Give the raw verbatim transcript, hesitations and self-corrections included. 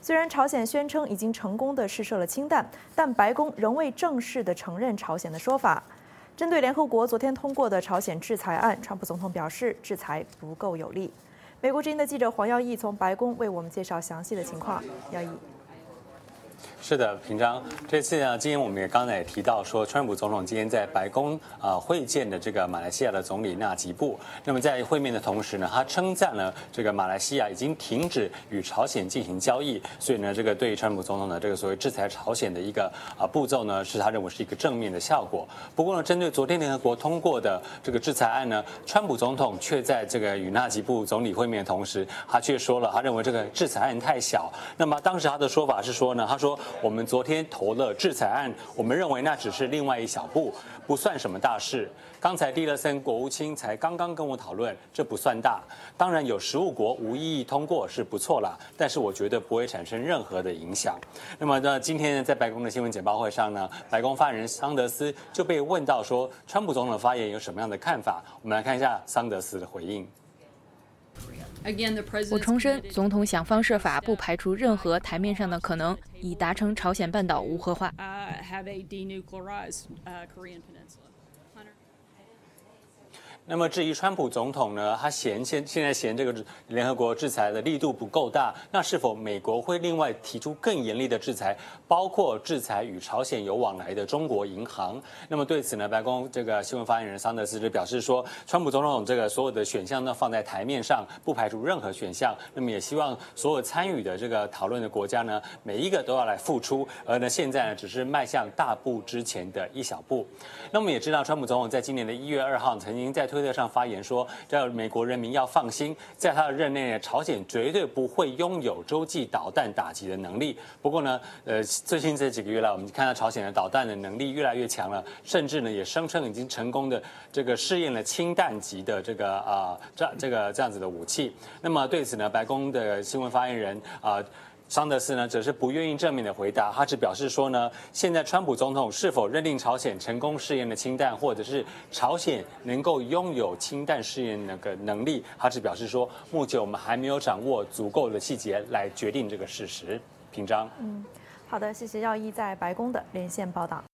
虽然朝鲜宣称已经成功地试射了氢弹，但白宫仍未正式地承认朝鲜的说法。针对联合国昨天通过的朝鲜制裁案，川普总统表示制裁不够有力。美国之音的记者黄耀义从白宫为我们介绍详细的情况。耀义。 是的，平章，这次呢，今天我们也刚才也提到说，川普总统今天在白宫啊、呃、会见的这个马来西亚的总理纳吉布。那么在会面的同时呢，他称赞了这个马来西亚已经停止与朝鲜进行交易，所以呢，这个对于川普总统的这个所谓制裁朝鲜的一个啊、呃、步骤呢，是他认为是一个正面的效果。不过呢，针对昨天联合国通过的这个制裁案呢，川普总统却在这个与纳吉布总理会面的同时，他却说了，他认为这个制裁案太小。那么当时他的说法是说呢，他说。我们昨天投了制裁案，我们认为那只是另外一小步，不算什么大事。刚才蒂勒森国务卿才刚刚跟我讨论，这不算大。当然有十五国无异议通过是不错啦，但是我觉得不会产生任何的影响。那么呢，今天呢，在白宫的新闻简报会上呢，白宫发言人桑德斯就被问到说，川普总统的发言有什么样的看法？我们来看一下桑德斯的回应。 我重申，总统想方设法不排除任何台面上的可能，以达成朝鲜半岛无核化。 那么至于川普总统呢，他嫌现现在嫌这个联合国制裁的力度不够大，那是否美国会另外提出更严厉的制裁，包括制裁与朝鲜有往来的中国银行？那么对此呢，白宫这个新闻发言人桑德斯就表示说，川普总统这个所有的选项呢放在台面上，不排除任何选项。那么也希望所有参与的这个讨论的国家呢，每一个都要来付出，而呢现在呢只是迈向大步之前的一小步。那么也知道，川普总统在今年的一月二号曾经在推特上发言说，叫美国人民要放心，在他的任内呢，朝鲜绝对不会拥有洲际导弹打击的能力。不过呢，呃，最近这几个月来，我们看到朝鲜的导弹的能力越来越强了，甚至呢也声称已经成功的这个试验了氢弹级的这个啊、呃、这这个这样子的武器。那么对此呢，白宫的新闻发言人啊。呃桑德斯呢，则是不愿意正面的回答，他只表示说呢，现在川普总统是否认定朝鲜成功试验了氢弹，或者是朝鲜能够拥有氢弹试验那个能力，他只表示说，目前我们还没有掌握足够的细节来决定这个事实。平章， 嗯，好的，谢谢耀一在白宫的连线报道。